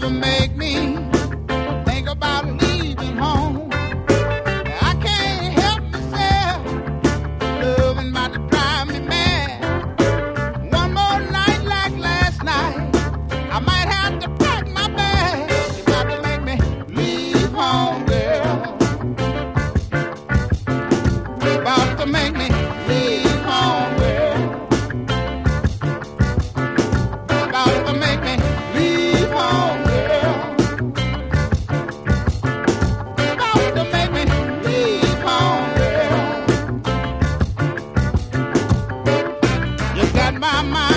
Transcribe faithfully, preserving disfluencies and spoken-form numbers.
to make me think about leaving home. I can't help myself, loving about to drive me mad. One more night like last night, I might have to pack my bag. You're about to make me leave home, girl. You're about to make me leave home, girl. You're about to make me leave home, girl. You're about to make me leave home, girl. You got my mind.